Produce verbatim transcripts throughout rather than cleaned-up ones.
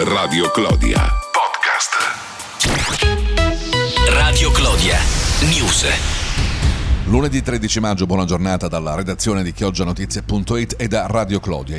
Radio Clodia Podcast. Radio Clodia News. Lunedì tredici maggio, buona giornata dalla redazione di chioggianotizie punto it e da Radio Clodia.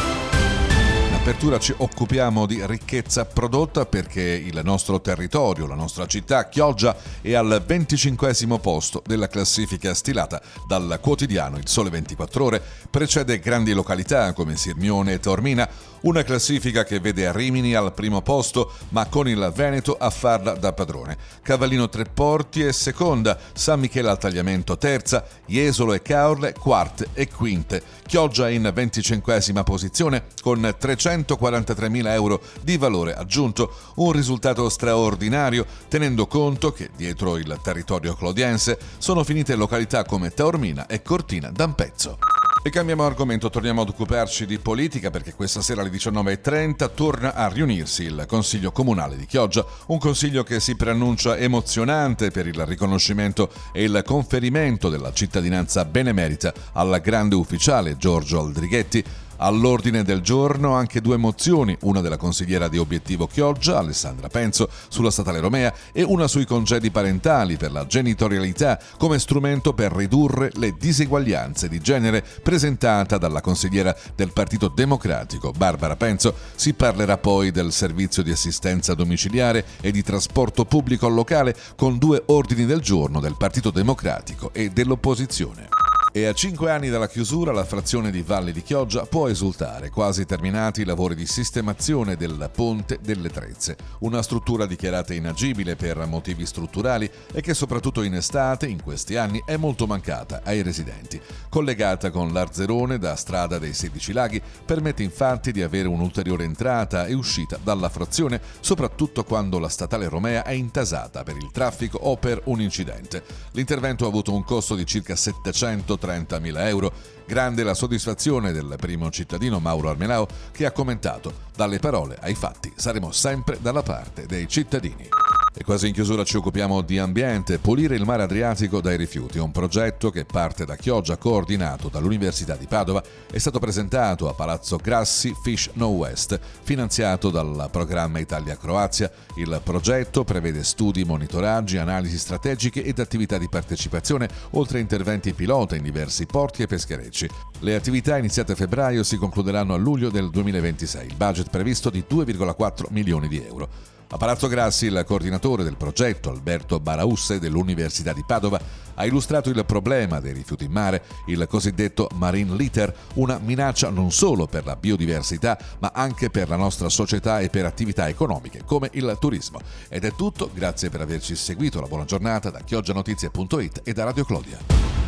In apertura ci occupiamo di ricchezza prodotta perché il nostro territorio, la nostra città, Chioggia, è al venticinquesimo posto della classifica stilata dal quotidiano Il Sole ventiquattro Ore, precede grandi località come Sirmione e Taormina, una classifica che vede Rimini al primo posto ma con il Veneto a farla da padrone. Cavallino Treporti è seconda, San Michele al Tagliamento terza, Jesolo e Caorle quarte e quinte. Chioggia in venticinquesima posizione con trecentoquarantatremila euro di valore aggiunto, un risultato straordinario tenendo conto che dietro il territorio clodiense sono finite località come Taormina e Cortina d'Ampezzo. E cambiamo argomento, torniamo ad occuparci di politica perché questa sera alle diciannove e trenta torna a riunirsi il Consiglio Comunale di Chioggia, un consiglio che si preannuncia emozionante per il riconoscimento e il conferimento della cittadinanza benemerita al grande ufficiale Giorgio Aldrighetti. All'ordine del giorno anche due mozioni, una della consigliera di Obiettivo Chioggia, Alessandra Penzo, sulla statale Romea e una sui congedi parentali per la genitorialità come strumento per ridurre le diseguaglianze di genere, presentata dalla consigliera del Partito Democratico, Barbara Penzo. Si parlerà poi del servizio di assistenza domiciliare e di trasporto pubblico locale con due ordini del giorno del Partito Democratico e dell'opposizione. E a cinque anni dalla chiusura la frazione di Valle di Chioggia può esultare, quasi terminati i lavori di sistemazione del Ponte delle Trezze, una struttura dichiarata inagibile per motivi strutturali e che soprattutto in estate, in questi anni, è molto mancata ai residenti. Collegata con l'Arzerone da strada dei Sedici Laghi, permette infatti di avere un'ulteriore entrata e uscita dalla frazione, soprattutto quando la statale Romea è intasata per il traffico o per un incidente. L'intervento ha avuto un costo di circa settecentotrentamila euro. Grande la soddisfazione del primo cittadino Mauro Armelao, che ha commentato: dalle parole ai fatti saremo sempre dalla parte dei cittadini. E quasi in chiusura ci occupiamo di ambiente. Pulire il mare Adriatico dai rifiuti, un progetto che parte da Chioggia, coordinato dall'Università di Padova, è stato presentato a Palazzo Grassi Fish No West, finanziato dal programma Italia-Croazia. Il progetto prevede studi, monitoraggi, analisi strategiche ed attività di partecipazione, oltre a interventi pilota in diversi porti e pescherecci. Le attività iniziate a febbraio si concluderanno a luglio del duemilaventisei, il budget previsto di due virgola quattro milioni di euro. A Palazzo Grassi il coordinatore del progetto, Alberto Barausse dell'Università di Padova, ha illustrato il problema dei rifiuti in mare, il cosiddetto marine litter, una minaccia non solo per la biodiversità ma anche per la nostra società e per attività economiche come il turismo. Ed è tutto, grazie per averci seguito, la buona giornata da chioggianotizie punto it e da Radio Clodia.